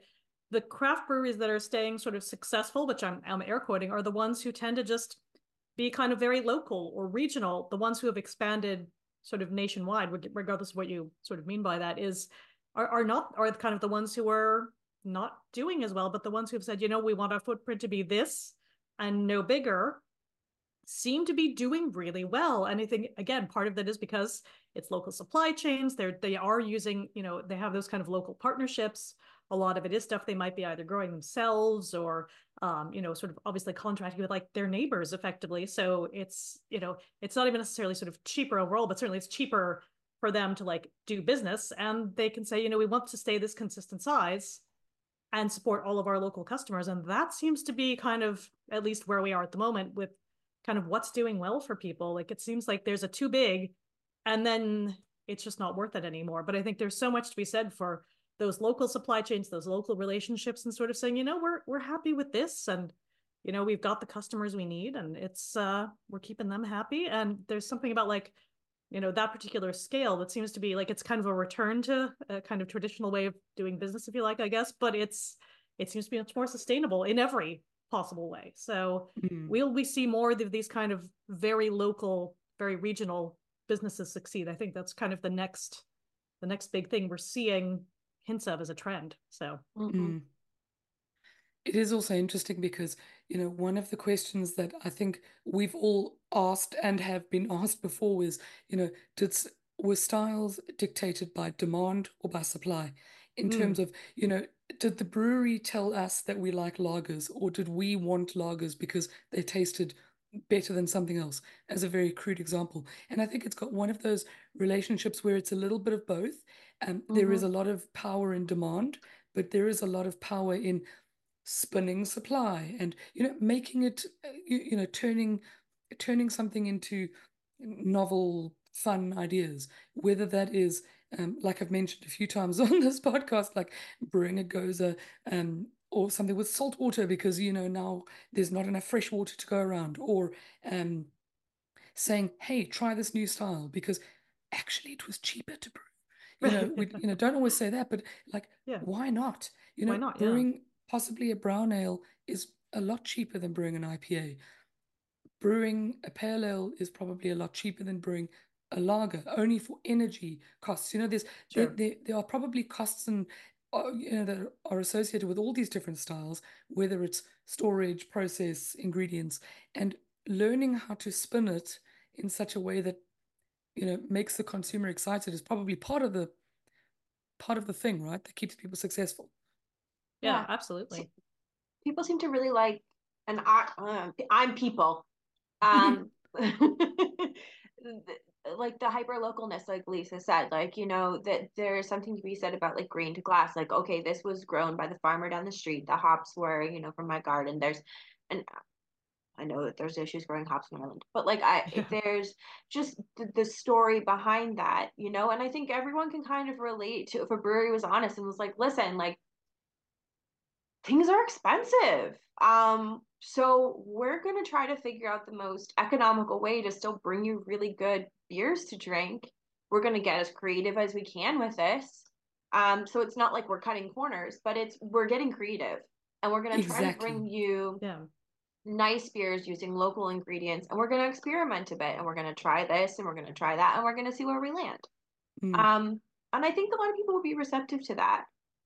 Speaker 7: the craft breweries that are staying sort of successful, which I'm air quoting, are the ones who tend to just be kind of very local or regional. The ones who have expanded sort of nationwide, regardless of what you sort of mean by that, are kind of the ones who are not doing as well, but the ones who've said, we want our footprint to be this and no bigger, seem to be doing really well. And I think, again, part of that is because it's local supply chains. They are using, they have those kind of local partnerships. A lot of it is stuff they might be either growing themselves or, sort of obviously contracting with like their neighbors effectively. So it's not even necessarily sort of cheaper overall, but certainly it's cheaper for them to like do business. And they can say, we want to stay this consistent size and support all of our local customers. And that seems to be kind of at least where we are at the moment with kind of what's doing well for people. Like it seems like there's a too big and then it's just not worth it anymore. But I think there's so much to be said for those local supply chains, those local relationships, and sort of saying, we're happy with this, and we've got the customers we need, and it's we're keeping them happy. And there's something about like that particular scale that seems to be like it's kind of a return to a kind of traditional way of doing business, if you like, I guess, but it seems to be much more sustainable in every possible way. So will we see more of these kind of very local, very regional businesses succeed? I think that's kind of the next big thing we're seeing hints of as a trend. So
Speaker 5: it is also interesting because one of the questions that I think we've all asked and have been asked before is were styles dictated by demand or by supply in terms of did the brewery tell us that we like lagers, or did we want lagers because they tasted better than something else, as a very crude example. And I think it's got one of those relationships where it's a little bit of both. There is a lot of power in demand, but there is a lot of power in spinning supply and making it turning something into novel fun ideas, whether that is like I've mentioned a few times on this podcast, like brewing a goza or something with salt water because now there's not enough fresh water to go around, or saying, hey, try this new style because actually it was cheaper to brew. We don't always say that, but like why not?
Speaker 7: Why not?
Speaker 5: Brewing possibly a brown ale is a lot cheaper than brewing an IPA. Brewing a pale ale is probably a lot cheaper than brewing a lager, only for energy costs. There are probably costs and that are associated with all these different styles, whether it's storage, process, ingredients, and learning how to spin it in such a way that makes the consumer excited is probably part of the thing, right? That keeps people successful.
Speaker 7: Yeah, absolutely.
Speaker 6: People seem to really like, and I'm people. Like the hyper localness, like Lisa said, like that there's something to be said about like green to glass. Like, okay, this was grown by the farmer down the street. The hops were from my garden. And I know that there's issues growing hops in Ireland, but like there's just the story behind that, and I think everyone can kind of relate to if a brewery was honest and was like, listen, like things are expensive. So we're going to try to figure out the most economical way to still bring you really good beers to drink. We're going to get as creative as we can with this. So it's not like we're cutting corners, but we're getting creative, and we're going to try to bring you nice beers using local ingredients, and we're going to experiment a bit, and we're going to try this and we're going to try that, and we're going to see where we land. And I think a lot of people will be receptive to that.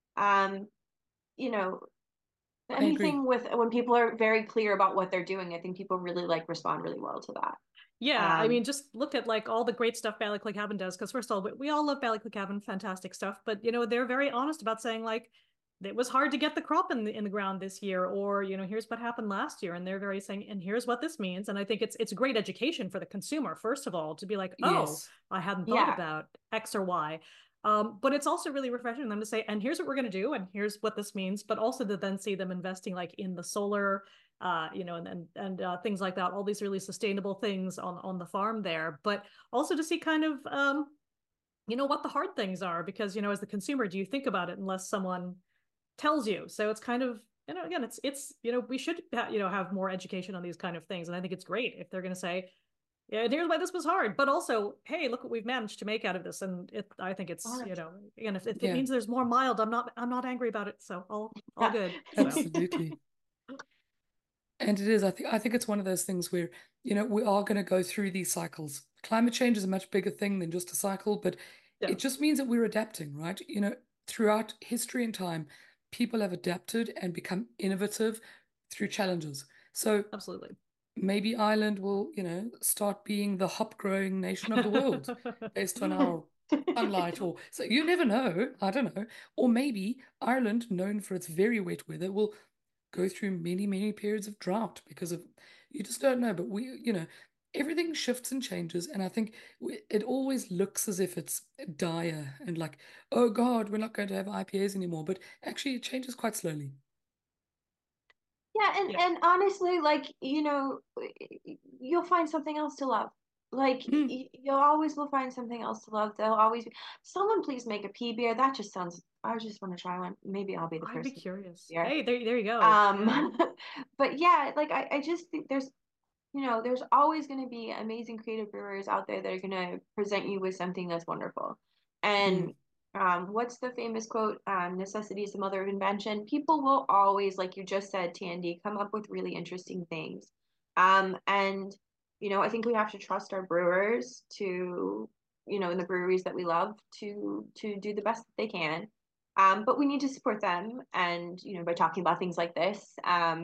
Speaker 6: Anything with when people are very clear about what they're doing, I think people really respond really well to that.
Speaker 7: Yeah, I mean, just look at like all the great stuff Ballyclickhaven does, because first of all, we all love Ballyclickhaven, fantastic stuff, but they're very honest about saying like it was hard to get the crop in the ground this year, or here's what happened last year, and they're very saying, and here's what this means. And I think it's great education for the consumer, first of all, to be like, I hadn't thought about X or Y. But it's also really refreshing them to say, and here's what we're going to do, and here's what this means, but also to then see them investing like in the solar, and things like that, all these really sustainable things on the farm there, but also to see kind of, what the hard things are, because, as the consumer, do you think about it unless someone tells you? So it's kind of, again, it's we should, have more education on these kind of things. And I think it's great if they're going to say, yeah, and here's why this was hard. But also, hey, look what we've managed to make out of this. And I think it's, again, if it
Speaker 5: Yeah,
Speaker 7: means there's more mild, I'm not angry about it. So all
Speaker 6: Yeah.
Speaker 7: good. So
Speaker 5: absolutely. And it is, I think it's one of those things where, we are going to go through these cycles. Climate change is a much bigger thing than just a cycle, but
Speaker 7: yeah,
Speaker 5: it just means that we're adapting, right? Throughout history and time, people have adapted and become innovative through challenges. So
Speaker 7: absolutely.
Speaker 5: maybe Ireland will, start being the hop growing nation of the world based on our sunlight, or so you never know. I don't know. Or maybe Ireland, known for its very wet weather, will go through many, many periods of drought because of, you just don't know. But everything shifts and changes. And I think it always looks as if it's dire and like, oh God, we're not going to have IPAs anymore. But actually, it changes quite slowly.
Speaker 6: Yeah, and
Speaker 7: Yeah.
Speaker 6: and honestly, like, you'll find something else to love. Like,
Speaker 5: Mm.
Speaker 6: you'll always will find something else to love. There'll always be someone, please make a pea beer. That just sounds, I just want to try one. Maybe I'll be the
Speaker 7: I'd be
Speaker 6: person to make
Speaker 7: curious.
Speaker 6: beer.
Speaker 7: Hey, there you go. Yeah.
Speaker 6: But yeah, like I just think there's always going to be amazing creative brewers out there that are going to present you with something that's wonderful.
Speaker 5: Mm.
Speaker 6: And what's the famous quote? Necessity is the mother of invention. People will always, like you just said, Tandy, come up with really interesting things. And I think we have to trust our brewers to, in the breweries that we love, to do the best that they can. But we need to support them, and by talking about things like this,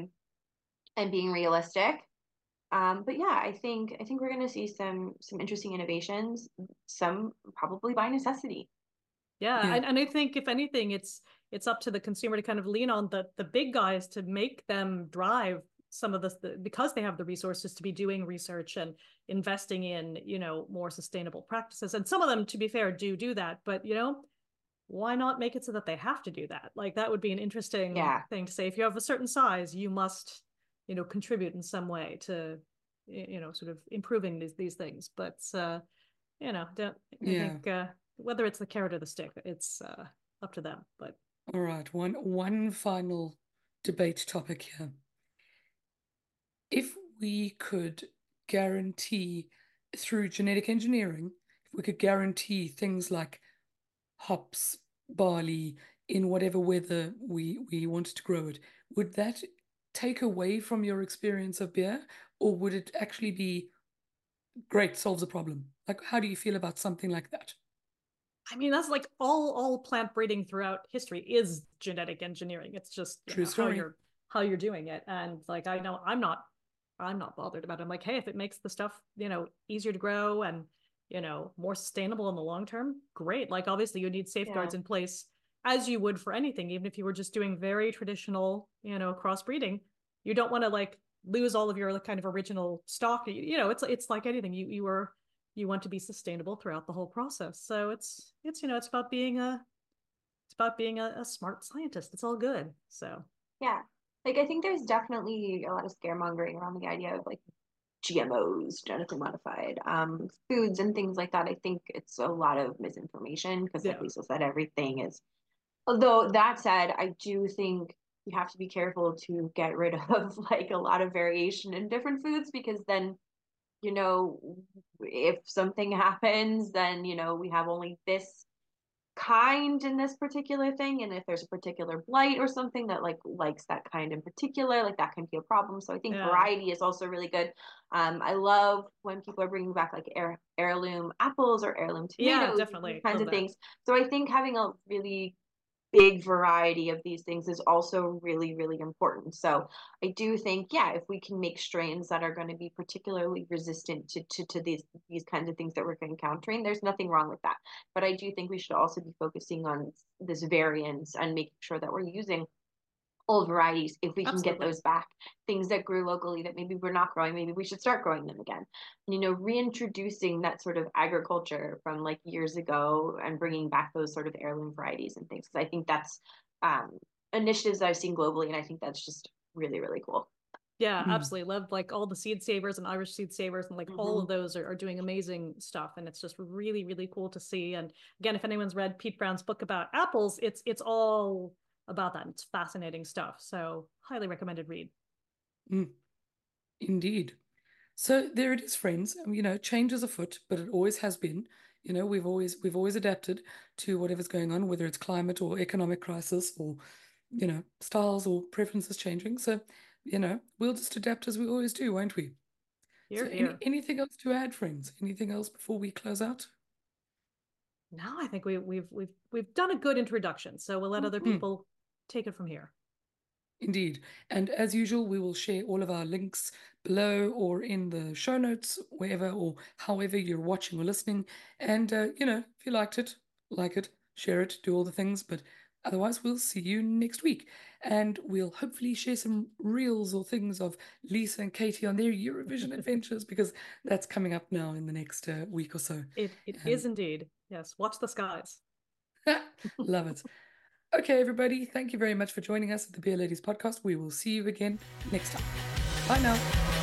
Speaker 6: and being realistic. But yeah, I think we're going to see some interesting innovations, some probably by necessity.
Speaker 7: Yeah,
Speaker 5: Yeah.
Speaker 7: and I think if anything, it's up to the consumer to kind of lean on the big guys to make them drive some of this because they have the resources to be doing research and investing in, more sustainable practices. And some of them, to be fair, do that. But why not make it so that they have to do that? Like that would be an interesting
Speaker 6: Yeah,
Speaker 7: thing to say. If you have a certain size, you must, contribute in some way to, sort of improving these things. But don't I
Speaker 5: Yeah.
Speaker 7: think whether it's the carrot or the stick, it's up to them. But
Speaker 5: All right. One final debate topic here. If we could guarantee through genetic engineering, if we could guarantee things like hops, barley, in whatever weather we wanted to grow it, would that take away from your experience of beer, or would it actually be great, solves a problem? Like, how do you feel about something like that?
Speaker 7: I mean, that's like all plant breeding throughout history is genetic engineering. It's just
Speaker 5: True story.
Speaker 7: how you're doing it. And like I know I'm not bothered about it. I'm like, hey, if it makes the stuff, easier to grow and, more sustainable in the long term, great. Like obviously you need
Speaker 6: yeah,
Speaker 7: safeguards in place as you would for anything, even if you were just doing very traditional, crossbreeding. You don't want to like lose all of your kind of original stock. It's like anything. You want to be sustainable throughout the whole process. So it's about being a smart scientist. It's all good. So
Speaker 6: yeah. Like I think there's definitely a lot of scaremongering around the idea of like GMOs, genetically modified foods and things like that. I think it's a lot of misinformation because, like
Speaker 7: yeah.
Speaker 6: Lisa said, everything is. Although that said, I do think you have to be careful to get rid of like a lot of variation in different foods because then, you know, if something happens, then, we have only this kind in this particular thing. And if there's a particular blight or something that like likes that kind in particular, like that can be a problem. So I think
Speaker 7: Yeah.
Speaker 6: variety is also really good. I love when people are bringing back like heirloom apples or heirloom
Speaker 7: Yeah,
Speaker 6: tomatoes, these
Speaker 7: definitely.
Speaker 6: kinds
Speaker 7: Love
Speaker 6: of
Speaker 7: that.
Speaker 6: things. So I think having a really big variety of these things is also really, really important. So I do think, yeah, if we can make strains that are going to be particularly resistant to these kinds of things that we're encountering, there's nothing wrong with that. But I do think we should also be focusing on this variance and making sure that we're using old varieties if we can get
Speaker 7: Absolutely.
Speaker 6: those back. Things that grew locally that maybe we're not growing, maybe we should start growing them again. Reintroducing that sort of agriculture from like years ago and bringing back those sort of heirloom varieties and things. Because I think that's initiatives that I've seen globally, and I think that's just really, really cool.
Speaker 7: Yeah,
Speaker 5: Mm.
Speaker 7: absolutely. Love like all the seed savers and Irish seed savers and like all of those are doing amazing stuff. And it's just really, really cool to see. And again, if anyone's read Pete Brown's book about apples, it's all about that. It's fascinating stuff. So highly recommended read.
Speaker 5: Mm. Indeed. So there it is, friends. Change is afoot, but it always has been. We've always adapted to whatever's going on, whether it's climate or economic crisis or, styles or preferences changing. So, we'll just adapt as we always do, won't we? So anything else to add, friends? Anything else before we close out?
Speaker 7: No, I think we've done a good introduction, so we'll let other people take it from here.
Speaker 5: Indeed. And as usual, we will share all of our links below or in the show notes, wherever or however you're watching or listening. And, if you liked it, like it, share it, do all the things. But otherwise, we'll see you next week. And we'll hopefully share some reels or things of Lisa and Katie on their Eurovision adventures, because that's coming up now in the next week or so.
Speaker 7: It is indeed. Yes. Watch the skies.
Speaker 5: Love it. Okay, everybody, thank you very much for joining us at the Beer Ladies podcast. We will see you again next time. Bye now.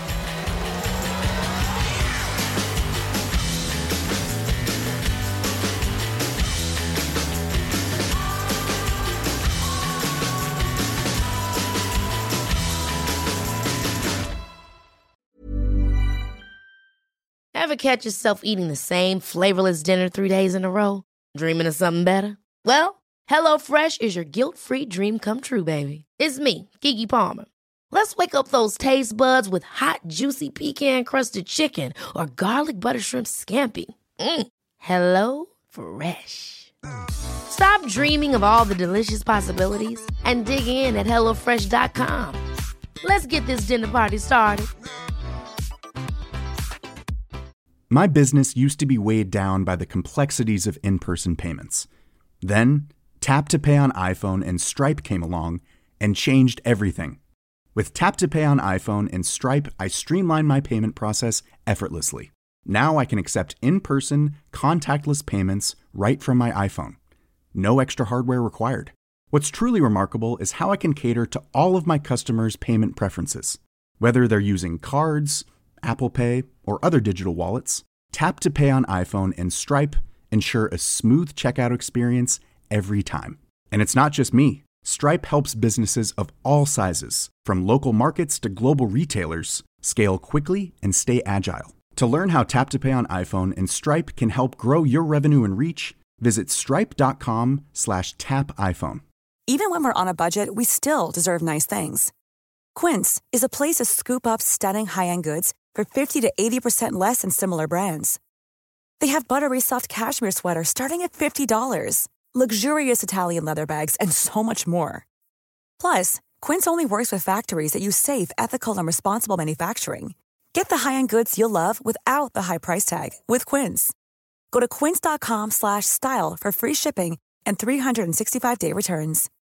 Speaker 1: Ever catch yourself eating the same flavorless dinner 3 days in a row? Dreaming of something better? Well, HelloFresh is your guilt-free dream come true, baby. It's me, Keke Palmer. Let's wake up those taste buds with hot, juicy pecan-crusted chicken or garlic butter shrimp scampi. Hello Fresh. Stop dreaming of all the delicious possibilities and dig in at HelloFresh.com. Let's get this dinner party started.
Speaker 10: My business used to be weighed down by the complexities of in-person payments. Then, Tap to Pay on iPhone and Stripe came along and changed everything. With Tap to Pay on iPhone and Stripe, I streamlined my payment process effortlessly. Now I can accept in-person, contactless payments right from my iPhone. No extra hardware required. What's truly remarkable is how I can cater to all of my customers' payment preferences. Whether they're using cards, Apple Pay, or other digital wallets, Tap to Pay on iPhone and Stripe ensure a smooth checkout experience every time. And it's not just me. Stripe helps businesses of all sizes, from local markets to global retailers, scale quickly and stay agile. To learn how Tap to Pay on iPhone and Stripe can help grow your revenue and reach, visit stripe.com/tapiphone.
Speaker 11: Even when we're on a budget, we still deserve nice things. Quince is a place to scoop up stunning high-end goods for 50 to 80% less than similar brands. They have buttery soft cashmere sweaters starting at $50, luxurious Italian leather bags, and so much more. Plus, Quince only works with factories that use safe, ethical, and responsible manufacturing. Get the high-end goods you'll love without the high price tag with Quince. Go to quince.com/style for free shipping and 365-day returns.